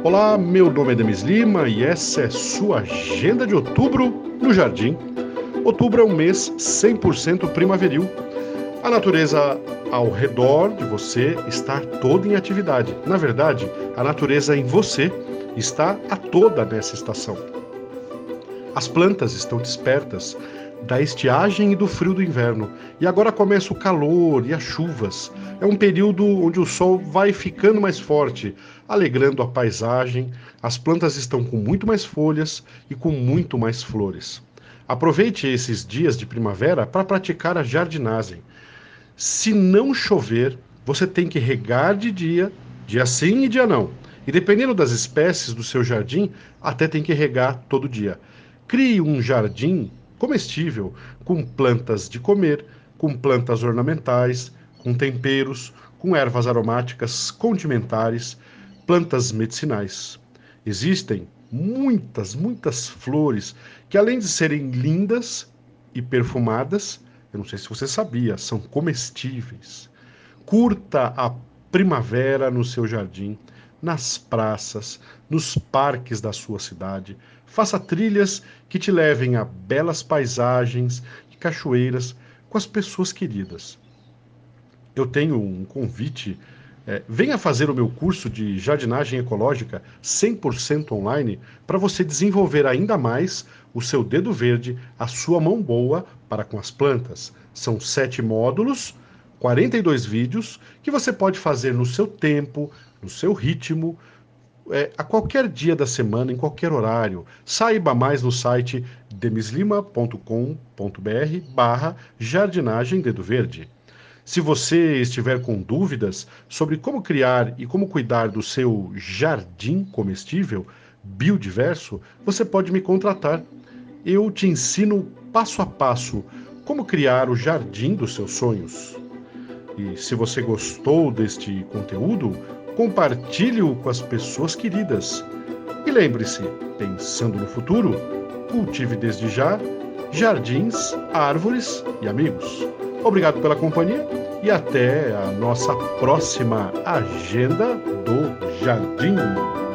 Olá, meu nome é Demis Lima e essa é sua agenda de outubro no Jardim. Outubro é um mês 100% primaveril. A natureza ao redor de você está toda em atividade. Na verdade, a natureza em você está a toda nessa estação. As plantas estão despertas da estiagem e do frio do inverno, e agora começa o calor e as chuvas. É um período onde o sol vai ficando mais forte, alegrando a paisagem. As plantas estão com muito mais folhas e com muito mais flores. Aproveite esses dias de primavera para praticar a jardinagem. Se não chover, você tem que regar de dia sim e dia não. E dependendo das espécies do seu jardim, até tem que regar todo dia. Crie um jardim comestível, com plantas de comer, com plantas ornamentais, com temperos, com ervas aromáticas, condimentares, plantas medicinais. Existem muitas flores que, além de serem lindas e perfumadas, eu não sei se você sabia, são comestíveis. Curta a primavera no seu jardim, nas praças, nos parques da sua cidade. Faça trilhas que te levem a belas paisagens e cachoeiras com as pessoas queridas. Eu tenho um convite. Venha fazer o meu curso de jardinagem ecológica 100% online para você desenvolver ainda mais o seu dedo verde, a sua mão boa para com as plantas. São 7 módulos, 42 vídeos que você pode fazer no seu tempo, no seu ritmo, a qualquer dia da semana, em qualquer horário. Saiba mais no site demislima.com.br jardinagem dedo verde. Se você estiver com dúvidas sobre como criar e como cuidar do seu jardim comestível biodiverso, você pode me contratar. Eu te ensino passo a passo como criar o jardim dos seus sonhos. E se você gostou deste conteúdo, compartilhe-o com as pessoas queridas. E lembre-se, pensando no futuro, cultive desde já jardins, árvores e amigos. Obrigado pela companhia e até a nossa próxima Agenda do Jardim.